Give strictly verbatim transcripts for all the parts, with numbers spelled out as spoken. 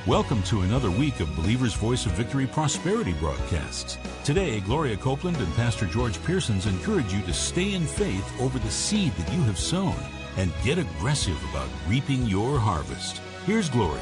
Welcome to another week of Believer's Voice of Victory Prosperity broadcasts. Today, Gloria Copeland and Pastor George Pearsons encourage you to stay in faith over the seed that you have sown and get aggressive about reaping your harvest. Here's Gloria.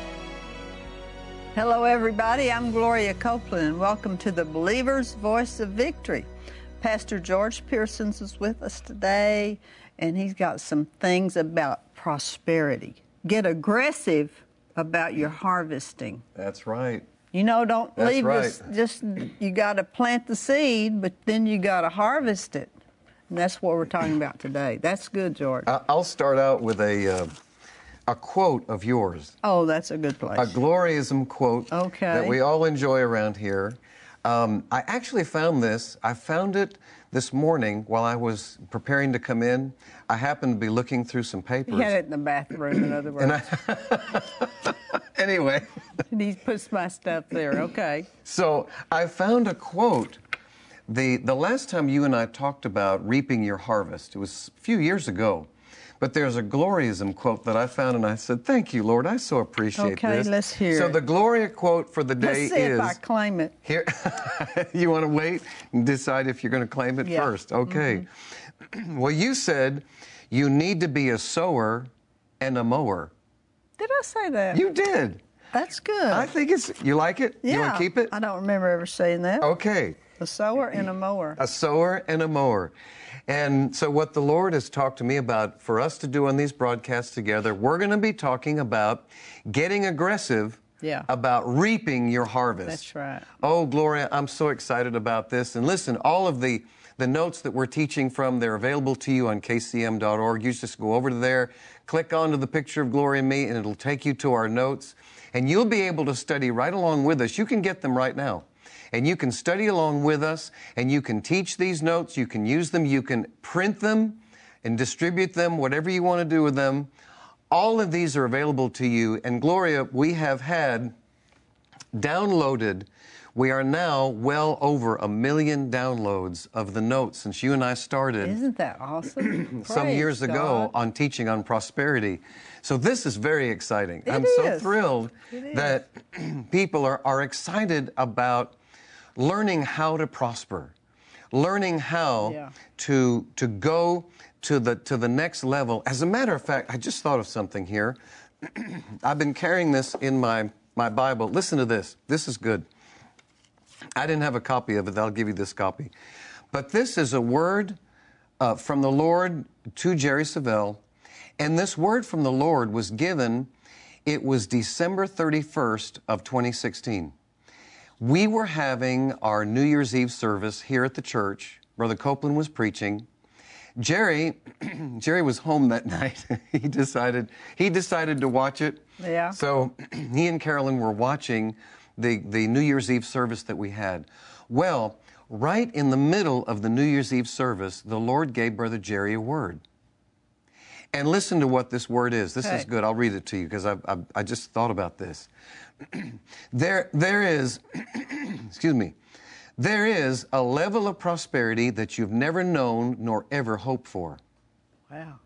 Hello, everybody. I'm Gloria Copeland, and welcome to the Believer's Voice of Victory. Pastor George Pearsons is with us today, and he's got some things about prosperity. Get aggressive about your harvesting. That's right. You know, don't That's leave right. this, just, you got to plant the seed, but then you got to harvest it. And that's what we're talking about today. That's good, George. I'll start out with a uh, a quote of yours. Oh, that's a good place. A Gloriaism quote Okay. that we all enjoy around here. Um, I actually found this. I found it this morning while I was preparing to come in. I happened to be looking through some papers. He had it in the bathroom, in other words. And I, anyway. And he puts my stuff there, okay. So I found a quote. The, the last time you and I talked about reaping your harvest, it was a few years ago. But there's a Gloriaism quote that I found, and I said, thank you, Lord. I so appreciate okay, this. Okay, let's hear so it. So the Gloria quote for the day let's see is... if I claim it. Here, you want to wait and decide if you're going to claim it yeah. first? Okay. Mm-hmm. Well, you said you need to be a sower and a mower. Did I say that? You did. That's good. I think it's... You like it? Yeah. You want to keep it? I don't remember ever saying that. Okay. A sower and a mower. A sower and a mower. And so what the Lord has talked to me about for us to do on these broadcasts together, we're going to be talking about getting aggressive yeah. about reaping your harvest. That's right. Oh, Gloria, I'm so excited about this. And listen, all of the, the notes that we're teaching from, they're available to you on K C M dot org. You just go over to there, click onto the picture of Gloria and me, and it'll take you to our notes. And you'll be able to study right along with us. You can get them right now. And you can study along with us, and you can teach these notes, you can use them, you can print them and distribute them, whatever you want to do with them. All of these are available to you. And Gloria, we have had downloaded, we are now well over a million downloads of the notes since you and I started. Isn't that awesome? some years God. ago on teaching on prosperity. So this is very exciting. It I'm is. so thrilled It that people are, are excited about learning how to prosper, learning how yeah. to to go to the to the next level. As a matter of fact, I just thought of something here. I've been carrying this in my, my Bible. Listen to this. This is good. I didn't have a copy of it. I'll give you this copy. But this is a word uh, from the Lord to Jerry Savelle. And this word from the Lord was given, it was December thirty-first of twenty sixteen. We were having our New Year's Eve service here at the church. Brother Copeland was preaching. Jerry, Jerry was home that night. he decided he decided to watch it. Yeah. So he and Carolyn were watching the, the New Year's Eve service that we had. Well, right in the middle of the New Year's Eve service, the Lord gave Brother Jerry a word. And listen to what this word is. This okay. is good. I'll read it to you because I, I, I just thought about this. there, there is, excuse me, there is a level of prosperity that you've never known nor ever hoped for. Wow.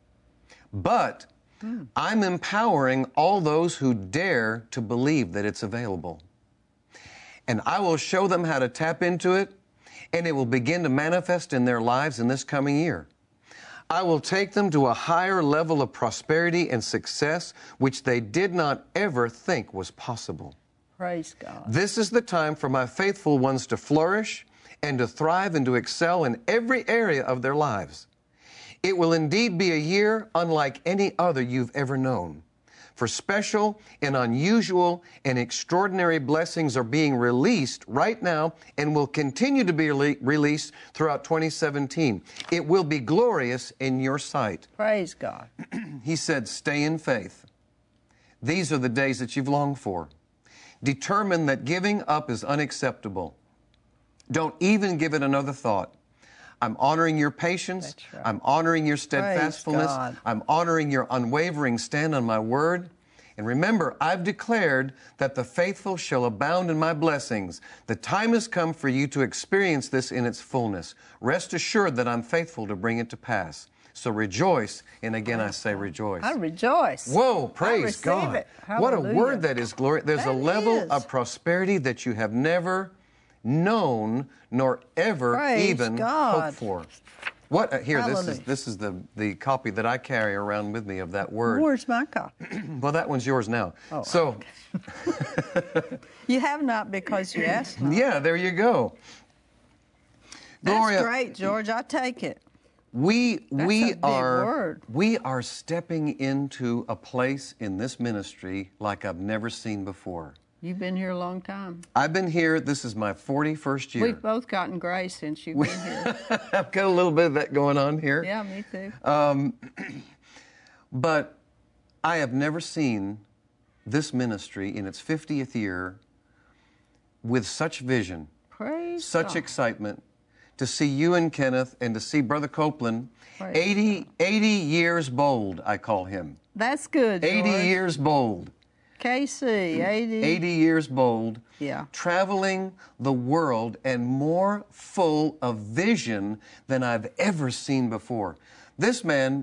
But hmm. I'm empowering all those who dare to believe that it's available. And I will show them how to tap into it, and it will begin to manifest in their lives in this coming year. I will take them to a higher level of prosperity and success, which they did not ever think was possible. Praise God. This is the time for my faithful ones to flourish and to thrive and to excel in every area of their lives. It will indeed be a year unlike any other you've ever known. For special and unusual and extraordinary blessings are being released right now and will continue to be re- released throughout twenty seventeen. It will be glorious in your sight. Praise God. He said, stay in faith. These are the days that you've longed for. Determine that giving up is unacceptable. Don't even give it another thought. I'm honoring your patience. Right. I'm honoring your steadfastness. I'm honoring your unwavering stand on my word. And remember, I've declared that the faithful shall abound in my blessings. The time has come for you to experience this in its fullness. Rest assured that I'm faithful to bring it to pass. So rejoice. And again, I say rejoice. I rejoice. Whoa, praise receive God. it. What a Hallelujah. word that is, Gloria. There's That a level is. of prosperity that you have never known nor ever Praise even God. hoped for. What uh, here? This is Hallelujah. this is the the copy that I carry around with me of that word. Where's my copy? Well, that one's yours now. Oh, so, You have not because you asked not. yeah, there you go. That's Gloria, great, George. I take it. we That's we a big are word. we are stepping into a place in this ministry like I've never seen before. You've been here a long time. I've been here. This is my forty-first year. We've both gotten gray since you've been here. I've got a little bit of that going on here. Yeah, me too. But I have never seen this ministry in its fiftieth year with such vision, Praise such God. excitement, to see you and Kenneth and to see Brother Copeland, Praise eighty, eighty years bold, I call him. That's good, George. eighty years bold. K C, eighty. eighty years bold. Yeah. Traveling the world and more full of vision than I've ever seen before. This man,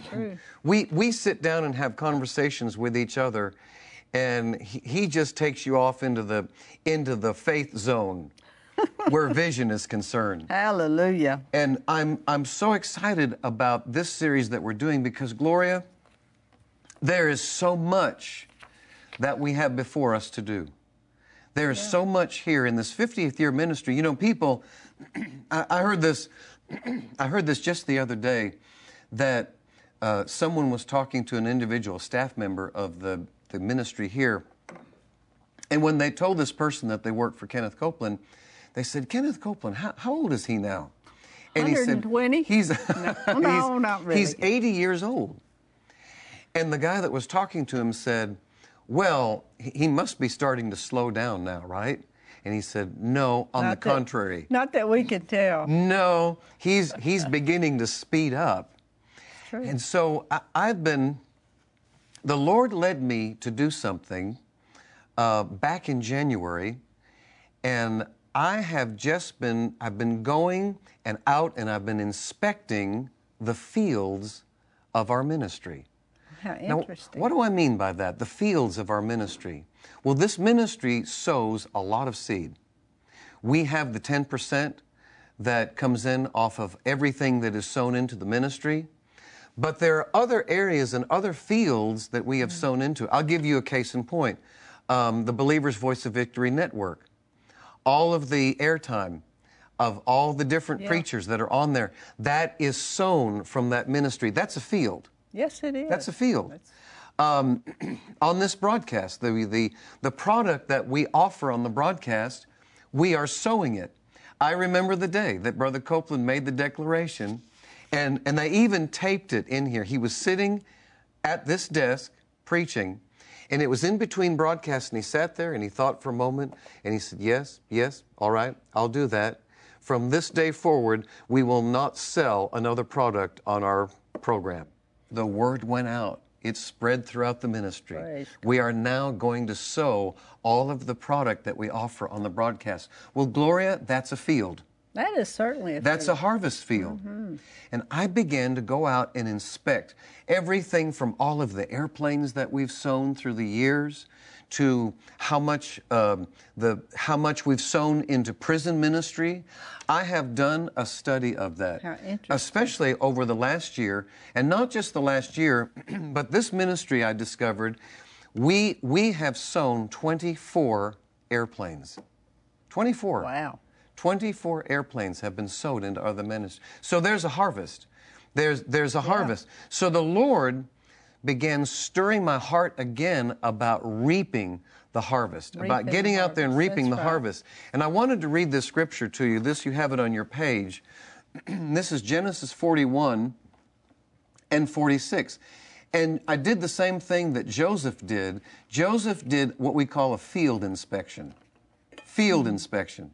we, we sit down and have conversations with each other, and he, he just takes you off into the, into the faith zone where vision is concerned. Hallelujah. And I'm, I'm so excited about this series that we're doing because, Gloria, there is so much that we have before us to do. There is Yeah. so much here in this fiftieth year ministry. You know, people, I, I heard this, I heard this just the other day, that uh, someone was talking to an individual staff member of the, the ministry here, and when they told this person that they worked for Kenneth Copeland, they said, Kenneth Copeland, how, how old is he now? And one hundred twenty? He said, he's, No, no, he's, not really. he's eighty years old. And the guy that was talking to him said, well, he he must be starting to slow down now, right? And he said, no, on Not the that- contrary. Not that we could tell. No, he's, he's beginning to speed up. True. And so I, I've been, the Lord led me to do something uh, back in January, and I have just been, I've been going and out and I've been inspecting the fields of our ministry. How Now, interesting. what do I mean by that? The fields of our ministry. Well, this ministry sows a lot of seed. We have the ten percent that comes in off of everything that is sown into the ministry. But there are other areas and other fields that we have sown into. I'll give you a case in point. Um, the Believer's Voice of Victory Network. All of the airtime of all the different Yeah. preachers that are on there, that is sown from that ministry. That's a field. Yes, it is. That's a field. That's- Um, on this broadcast, the, the, the product that we offer on the broadcast, we are sowing it. I remember the day that Brother Copeland made the declaration, and, and they even taped it in here. He was sitting at this desk preaching, and it was in between broadcasts, and he sat there and he thought for a moment, and he said, yes, yes, all right, I'll do that. From this day forward, we will not sell another product on our program. The word went out. It spread throughout the ministry. Praise We are now going to sow all of the product that we offer on the broadcast. Well, Gloria, that's a field. That is certainly a That's field. a harvest field. And I began to go out and inspect everything from all of the airplanes that we've sown through the years to how much um, the how much we've sown into prison ministry. I have done a study of that, How interesting. especially over the last year, and not just the last year, but this ministry I discovered, we we have sown twenty-four airplanes. twenty-four. Wow. twenty-four airplanes have been sowed into other ministries. So there's a harvest. There's, there's a harvest. So the Lord began stirring my heart again about reaping the harvest, about Reaping getting the out there and harvest. reaping That's the right. harvest. And I wanted to read this scripture to you. This, you have it on your page. This is Genesis forty-one and forty-six. And I did the same thing that Joseph did. Joseph did what we call a field inspection. Field inspection.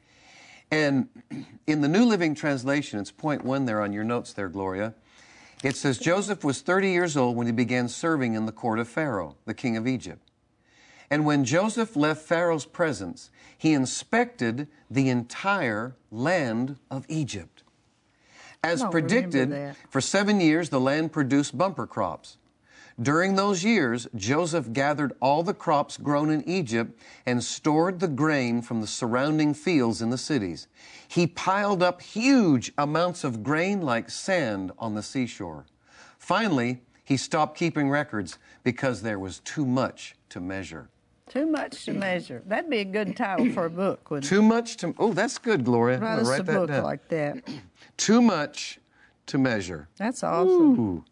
And in the New Living Translation, it's point one there on your notes there, Gloria. It says, Joseph was thirty years old when he began serving in the court of Pharaoh, the king of Egypt. And when Joseph left Pharaoh's presence, he inspected the entire land of Egypt. As I don't predicted, remember that. for seven years the land produced bumper crops. During those years, Joseph gathered all the crops grown in Egypt and stored the grain from the surrounding fields in the cities. He piled up huge amounts of grain like sand on the seashore. Finally, he stopped keeping records because there was too much to measure. Too much to measure. That'd be a good title for a book, wouldn't Too much to... Oh, that's good, Gloria. I'm it? Write gonna us a write that book down. like that. Too much to measure. That's awesome. Ooh.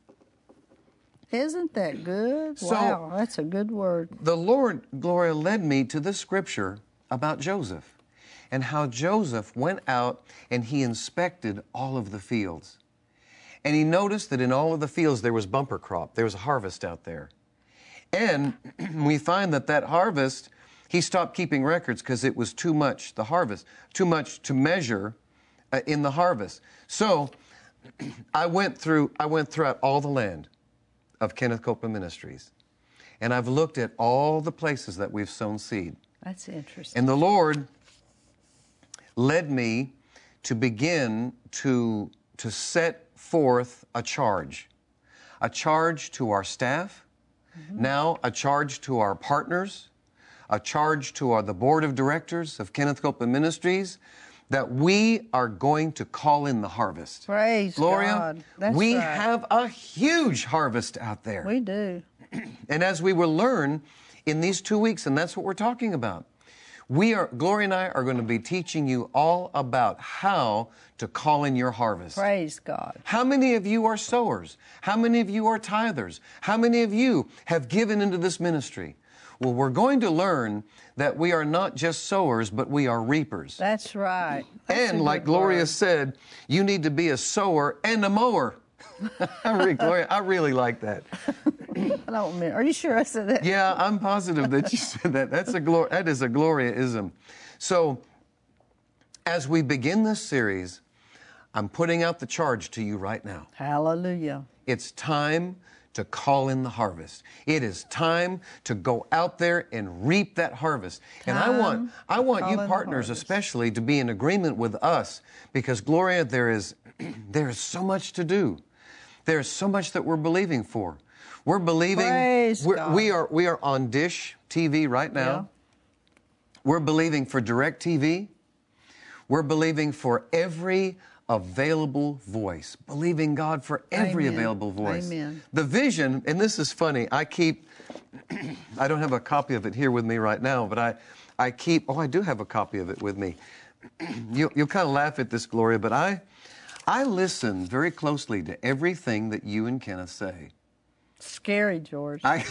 Isn't that good? So- Wow, that's a good word. The Lord, Gloria, led me to the scripture about Joseph and how Joseph went out and he inspected all of the fields. And he noticed that in all of the fields there was bumper crop. There was a harvest out there. And we find that that harvest, he stopped keeping records because it was too much, the harvest, too much to measure uh, in the harvest. So I went through, I went throughout all the land of Kenneth Copeland Ministries. And I've looked at all the places that we've sown seed. That's interesting. And the Lord led me to begin to, to set forth a charge. A charge to our staff, mm-hmm. now a charge to our partners, a charge to our, the board of directors of Kenneth Copeland Ministries, that we are going to call in the harvest. Praise Gloria, God. That's we right. have a huge harvest out there. We do. And as we will learn in these two weeks, and that's what we're talking about, we are, Gloria and I are going to be teaching you all about how to call in your harvest. Praise God. How many of you are sowers? How many of you are tithers? How many of you have given into this ministry? Well, we're going to learn that we are not just sowers, but we are reapers. That's right. That's and a like good Gloria word. said, you need to be a sower and a mower. I really, Gloria, I really like that. I don't remember. Are you sure I said that? Yeah, I'm positive that you said that. That's a glor- that is a Gloria-ism. So, as we begin this series, I'm putting out the charge to you right now. Hallelujah. It's time to call in the harvest. It is time to go out there and reap that harvest. And I want I want call you in the partners harvest. especially to be in agreement with us, because Gloria, there is there is so much to do. There's so much that we're believing for. We're believing Praise we're, God. we are we are on Dish T V right now. Yeah. We're believing for DirecTV. We're believing for every available voice, believing God for every Amen. available voice. Amen. The vision, and this is funny, I keep, I don't have a copy of it here with me right now, but I, I keep, oh, I do have a copy of it with me. you, you'll kind of laugh at this, Gloria, but I, I listen very closely to everything that you and Kenneth say. Scary, George. I,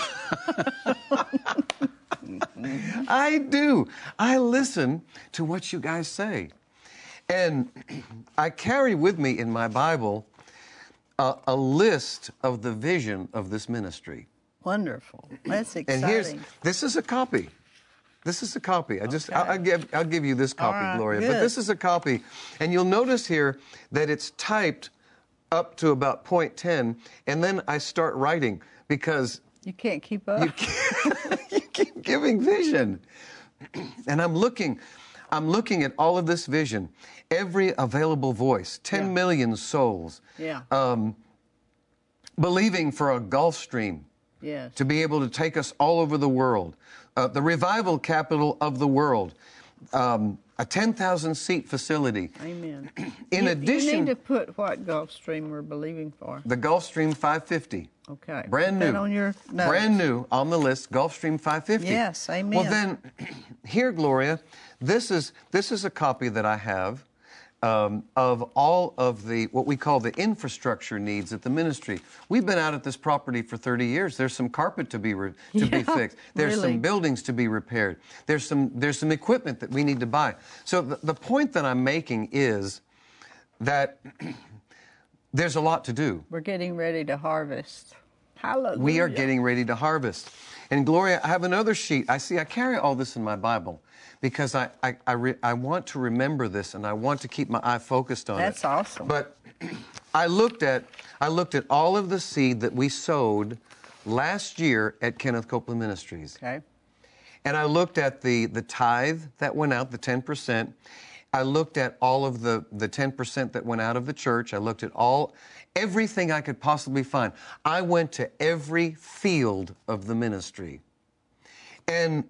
I do. I listen to what you guys say. And I carry with me in my Bible a, a list of the vision of this ministry. Wonderful. That's exciting. And here's, this is a copy. This is a copy. I just, Okay. I'll, I'll give, I'll give you this copy, right, Gloria. But good. this is a copy, and you'll notice here that it's typed up to about point ten, and then I start writing because You can't keep up. you keep, you keep giving vision, and I'm looking, I'm looking at all of this vision, every available voice, ten Yeah. million souls, Yeah. um, believing for a Gulf Stream. Yes. To be able to take us all over the world, uh, the revival capital of the world, um, a ten thousand seat facility. Amen. In you, addition, you need to put what Gulfstream we're believing for. the Gulfstream five fifty. Okay. Brand Put new. that on your notes. Brand new on the list, Gulfstream five fifty. Yes, amen. Well then, here, Gloria, this is this is a copy that I have um, of all of the what we call the infrastructure needs at the ministry. We've been out at this property for thirty years. There's some carpet to be re- to Yeah, be fixed. There's really. some buildings to be repaired. There's some there's some equipment that we need to buy. So the, the point that I'm making is that there's a lot to do. We're getting ready to harvest. Hallelujah. We are getting ready to harvest. And Gloria, I have another sheet. I see, I carry all this in my Bible because I, I, I, re, I want to remember this and I want to keep my eye focused on That's it. awesome. But I looked at, I looked at all of the seed that we sowed last year at Kenneth Copeland Ministries. Okay. And I looked at the, the tithe that went out, the ten percent. I looked at all of the, the ten percent that went out of the church. I looked at all, everything I could possibly find. I went to every field of the ministry. And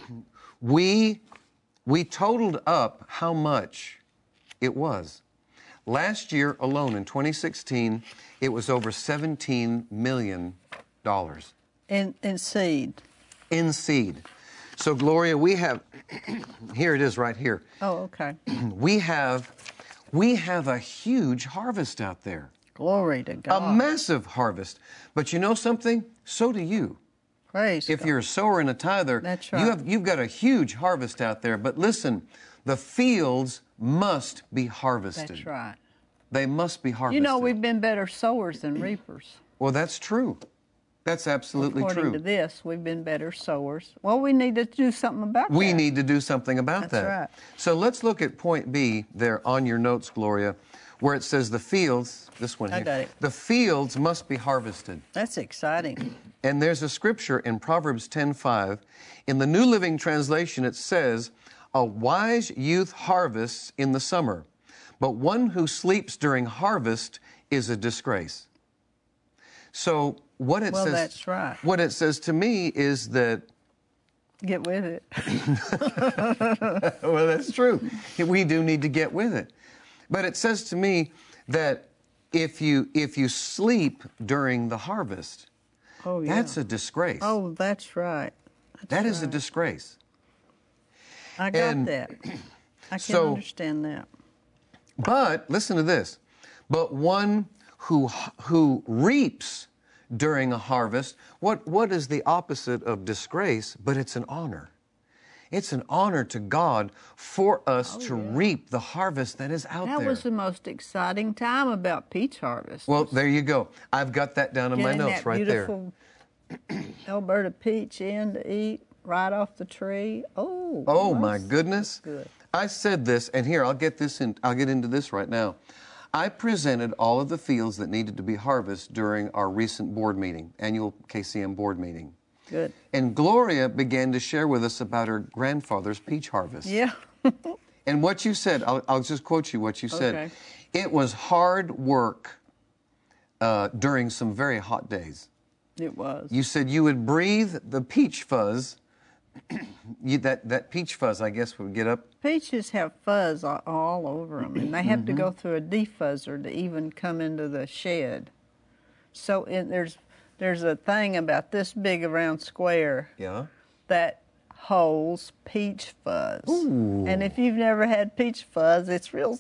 we, we totaled up how much it was. Last year alone, in twenty sixteen, it was over seventeen million dollars. In, in seed. In seed. So, Gloria, we have, here it is right here. Oh, okay. We have, we have a huge harvest out there. Glory to God. A massive harvest. But you know something? So do you. Praise If God. you're a sower and a tither, That's you right. have, you've got a huge harvest out there. But listen, the fields must be harvested. That's right. They must be harvested. You know, we've been better sowers than reapers. Well, that's true. That's absolutely According true. to this, we've been better sowers. Well, we need to do something about that. We need to do something about That's that. right. So let's look at point B there on your notes, Gloria, where it says the fields, this one I here, got it. the fields must be harvested. That's exciting. And there's a scripture in Proverbs ten five. In the New Living Translation, it says, a wise youth harvests in the summer, but one who sleeps during harvest is a disgrace. So what it Well, says, that's right. What it says to me is that, Get with it. well, that's true. We do need to get with it. But it says to me that if you if you sleep during the harvest, Oh, yeah. that's a disgrace. Oh, that's right. That's That is a right. disgrace. I got and that. I can so- understand that. But listen to this. But one who who reaps during a harvest, what what is the opposite of disgrace? But it's an honor. It's an honor to God for us to reap the harvest that is out That there. was the most exciting time about peach harvest. Well, there you go. I've got that down in my Getting notes that right there. beautiful Alberta peach in to eat right off the tree. Oh. Oh my mercy. goodness. Good. I said this, and here I'll get this in I'll get into this right now. I presented all of the fields that needed to be harvested during our recent board meeting, annual K C M board meeting. Good. And Gloria began to share with us about her grandfather's peach harvest. Yeah. And what you said, I'll, I'll just quote you what you said. Okay. It was hard work uh, during some very hot days. It was. You said you would breathe the peach fuzz. you, that, that peach fuzz, I guess, would get up. Peaches have fuzz all, all over them, and they have Mm-hmm. to go through a defuzzer to even come into the shed. So in, there's there's a thing about this big around square Yeah. that holds peach fuzz. And if you've never had peach fuzz, it's real.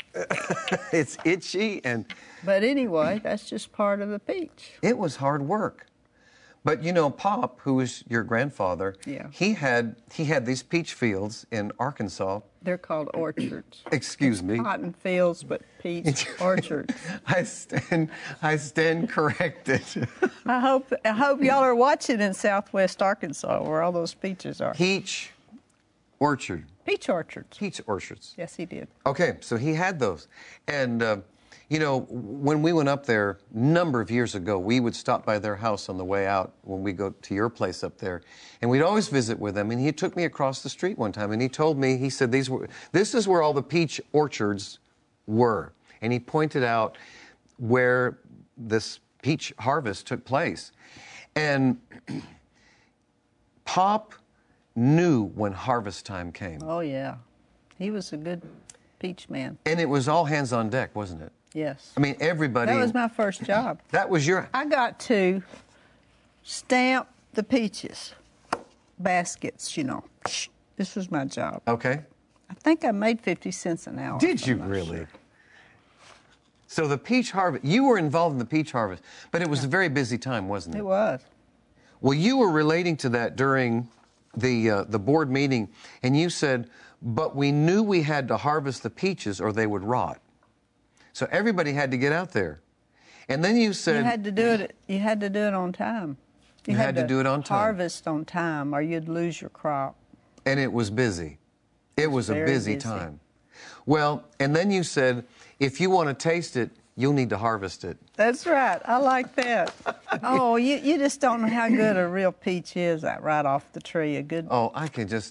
It's itchy, and But anyway, that's just part of the peach. it was hard work. But you know, Pop, who was your grandfather, Yeah. he had he had these peach fields in Arkansas. They're called orchards. Excuse me. Cotton fields, but peach orchards. I stand I stand corrected. I hope I hope y'all are watching in Southwest Arkansas, where all those peaches are. Peach orchard. Peach orchards. Peach orchards. Yes, he did. Okay, so he had those. And, uh, you know, when we went up there a number of years ago, we would stop by their house on the way out when we go to your place up there. And we'd always visit with them. And he took me across the street one time and he told me, he said, "These were, this is where all the peach orchards were." And he pointed out where this peach harvest took place. And Pop knew when harvest time came. Oh, yeah. He was a good peach man. And it was all hands on deck, wasn't it? Yes. I mean, everybody. That was my first job. That was your. I got to stamp the peaches, baskets, you know. This was my job. Okay. I think I made fifty cents an hour. Did you I'm not really? sure. So the peach harvest, you were involved in the peach harvest, but it was a very busy time, wasn't it? It was. Well, you were relating to that during the uh, the board meeting, and you said, "But we knew we had to harvest the peaches or they would rot." So everybody had to get out there. And then you said, You had to do it. You had to do it on time. You had to do it on time. Harvest on time, or you'd lose your crop. and it was busy. It was a very busy busy. time. Well, and then you said, if you want to taste it, you'll need to harvest it. That's right. I like that. Oh, you, you just don't know how good a real peach is that right off the tree. A good. Oh, I can just,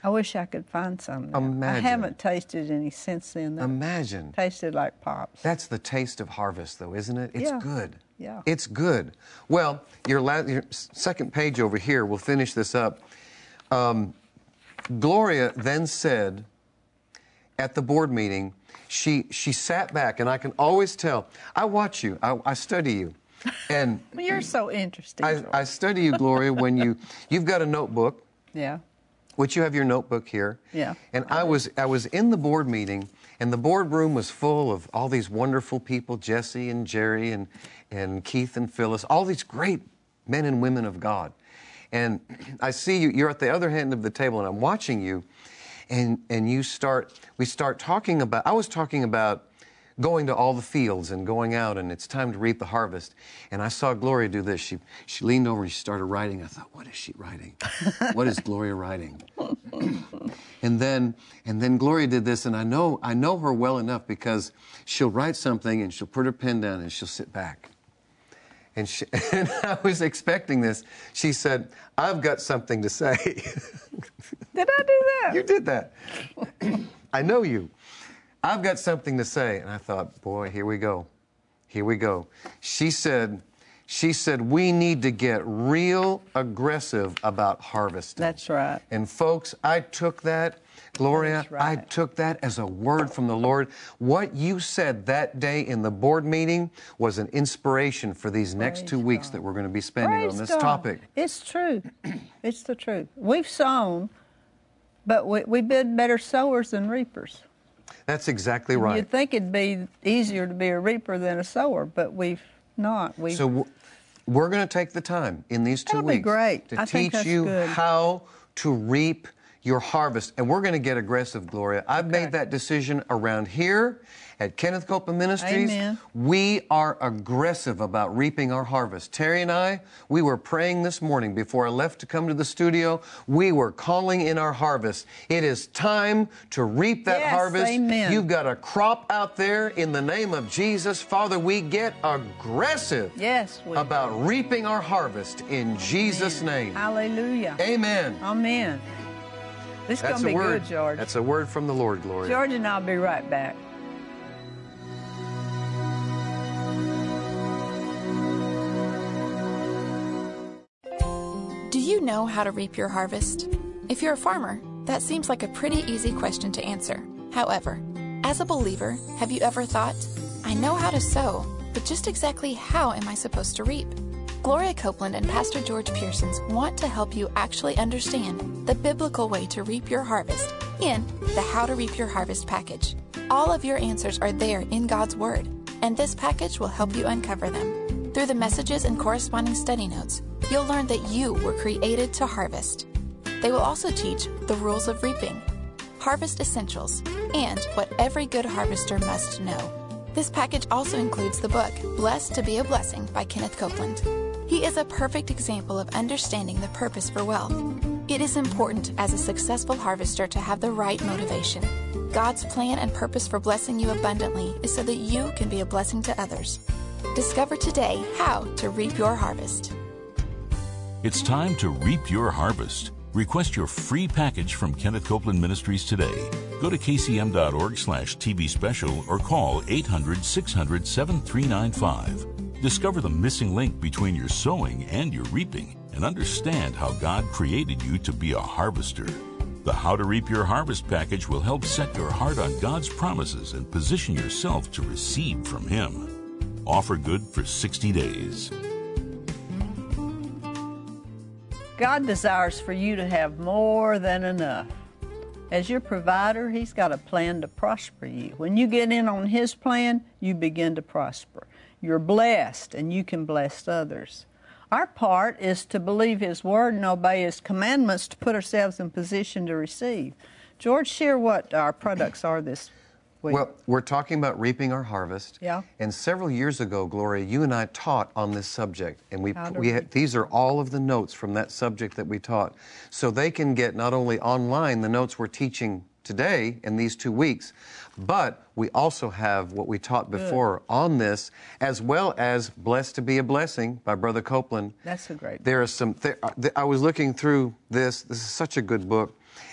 I wish I could find some now. Imagine. I haven't tasted any since then. That Imagine. tasted like Pops. That's the taste of harvest, though, isn't it? It's Yeah. good. Yeah. It's good. Well, your, la- your second page over here, we'll finish this up. Um, Gloria then said at the board meeting, she, she sat back, and I can always tell. I watch you. I, I study you. And Well, you're so interesting. I, George. I study you, Gloria, when you, you've got a notebook. Yeah. Which you have your notebook here. Yeah. And I was I was in the board meeting, and the boardroom was full of all these wonderful people, Jesse and Jerry and, and Keith and Phyllis, all these great men and women of God. And I see you, you're at the other end of the table, and I'm watching you, and, and you start, we start talking about, I was talking about going to all the fields and going out, and it's time to reap the harvest. And I saw Gloria do this. She she leaned over and she started writing. I thought, what is she writing? What is Gloria writing? and then and then Gloria did this, and I know I know her well enough because she'll write something and she'll put her pen down and she'll sit back. And, she, and I was expecting this. She said, I've got something to say. Did I do that? You did that. I know you. I've got something to say. And I thought, boy, here we go. Here we go. She said, she said, we need to get real aggressive about harvesting. That's right. And folks, I took that, Gloria, That's right. I took that as a word from the Lord. What you said that day in the board meeting was an inspiration for these next Praise two weeks God. that we're going to be spending Praise on this God. topic. It's true. It's the truth. We've sown, but we, we've been better sowers than reapers. That's exactly right. You'd think it'd be easier to be a reaper than a sower, but we've not. We've, So w- we're going to take the time in these two That'll be weeks great. to I think teach that's you good. how to reap your harvest. And we're going to get aggressive, Gloria. I've Okay. made that decision around here at Kenneth Copeland Ministries. Amen. We are aggressive about reaping our harvest. Terry and I, we were praying this morning before I left to come to the studio. We were calling in our harvest. It is time to reap that Yes, harvest. amen. You've got a crop out there in the name of Jesus. Father, we get aggressive yes, we about reaping our harvest in Jesus' name. Hallelujah. Amen. Amen. This is That's going to a be word. good, George. That's a word from the Lord, Gloria. George and I'll be right back. Do you know how to reap your harvest? If you're a farmer, that seems like a pretty easy question to answer. However, as a believer, have you ever thought, I know how to sow, but just exactly how am I supposed to reap? Gloria Copeland and Pastor George Pearsons want to help you actually understand the biblical way to reap your harvest in the How to Reap Your Harvest package. All of your answers are there in God's Word, and this package will help you uncover them. Through the messages and corresponding study notes, you'll learn that you were created to harvest. They will also teach the rules of reaping, harvest essentials, and what every good harvester must know. This package also includes the book, Blessed to be a Blessing by Kenneth Copeland. He is a perfect example of understanding the purpose for wealth. It is important as a successful harvester to have the right motivation. God's plan and purpose for blessing you abundantly is so that you can be a blessing to others. Discover today how to reap your harvest. It's time to reap your harvest. Request your free package from Kenneth Copeland Ministries today. Go to kcm.org slash TV special or call eight hundred, six hundred, seven three nine five. Discover the missing link between your sowing and your reaping and understand how God created you to be a harvester. The How to Reap Your Harvest package will help set your heart on God's promises and position yourself to receive from Him. Offer good for sixty days. God desires for you to have more than enough. As your provider, He's got a plan to prosper you. When you get in on His plan, you begin to prosper. You're blessed, and you can bless others. Our part is to believe His Word and obey His commandments to put ourselves in position to receive. George, share what our products are this week. Well, we're talking about reaping our harvest. Yeah. And several years ago, Gloria, you and I taught on this subject, and we How to we reap. had, these are all of the notes from that subject that we taught, so they can get not only online the notes we're teaching today in these two weeks, but we also have what we taught before Good. on this, as well as Blessed to be a Blessing by Brother Copeland. That's a great book. There is some. There, I was looking through this. This is such a good book.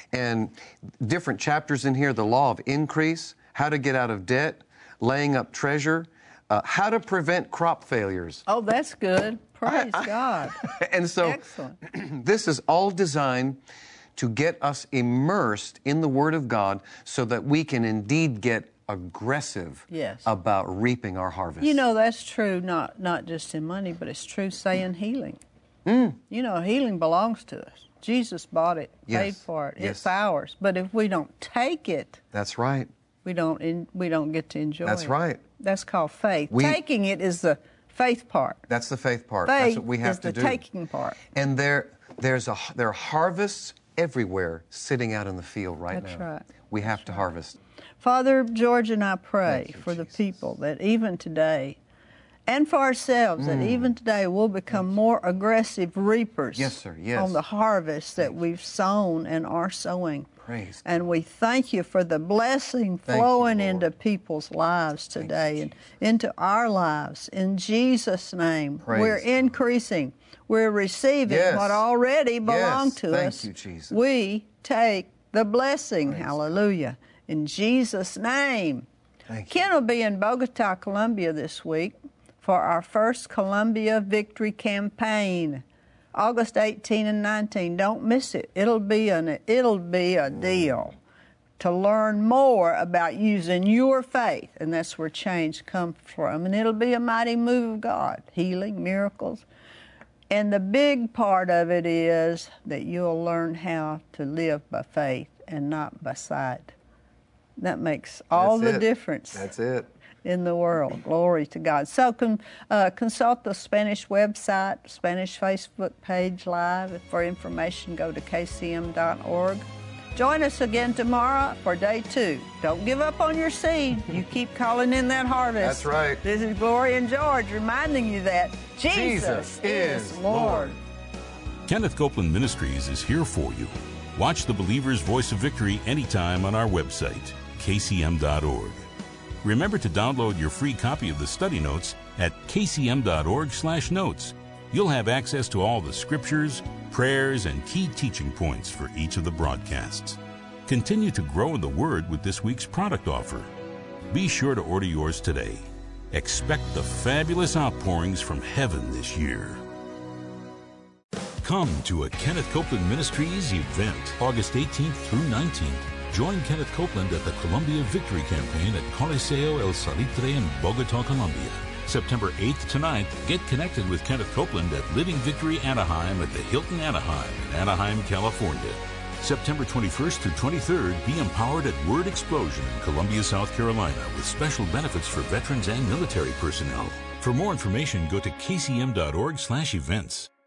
and different chapters in here, the law of increase, how to get out of debt, laying up treasure, uh, how to prevent crop failures. Oh, that's good. Praise I, I, God. And so Excellent. This is all designed to get us immersed in the Word of God so that we can indeed get aggressive yes. about reaping our harvest. You know, that's true, not, not just in money, but it's true, say, in healing. Mm. You know, healing belongs to us. Jesus bought it, yes. paid for it. Yes. It's ours. But if we don't take it, that's right. We don't. In, we don't get to enjoy That's it. That's right. That's called faith. We, taking it is the faith part. That's the faith part. Faith that's what we have is to the do. taking part. And there, there's a there are harvests everywhere sitting out in the field right that's now. Right. We have that's to right. harvest. Father George and I pray you, for Jesus. the people that even today, and for ourselves, mm. that even today we'll become yes. more aggressive reapers yes, sir. Yes. on the harvest that we've sown and are sowing. Praise and we thank you for the blessing thank flowing you, into people's lives today you, and into our lives. In Jesus' name, Praise we're increasing. We're receiving yes. what already belonged yes. to thank us. You, Jesus. We take the blessing. Praise Hallelujah. In Jesus' name. Thank Ken you. will be in Bogota, Colombia this week for our first Colombia Victory Campaign. August eighteenth and nineteenth. Don't miss it. It'll be an it'll be a deal to learn more about using your faith, and that's where change comes from. And it'll be a mighty move of God, healing, miracles. And the big part of it is that you'll learn how to live by faith and not by sight. That makes all That's the it. difference. That's it. In the world. Glory to God. So con, uh, consult the Spanish website, Spanish Facebook page live. For information, go to K C M dot org. Join us again tomorrow for day two. Don't give up on your seed. You keep calling in that harvest. That's right. This is Gloria and George reminding you that Jesus, Jesus is Lord. Lord. Kenneth Copeland Ministries is here for you. Watch The Believer's Voice of Victory anytime on our website, K C M dot org. Remember to download your free copy of the study notes at K C M dot org slash notes. You'll have access to all the scriptures, prayers, and key teaching points for each of the broadcasts. Continue to grow in the Word with this week's product offer. Be sure to order yours today. Expect the fabulous outpourings from heaven this year. Come to a Kenneth Copeland Ministries event, August eighteenth through nineteenth. Join Kenneth Copeland at the Columbia Victory Campaign at Coliseo El Salitre in Bogota, Colombia. September eighth to ninth, get connected with Kenneth Copeland at Living Victory Anaheim at the Hilton Anaheim in Anaheim, California. September twenty-first through twenty-third, be empowered at Word Explosion in Columbia, South Carolina, with special benefits for veterans and military personnel. For more information, go to K C M dot org slash events.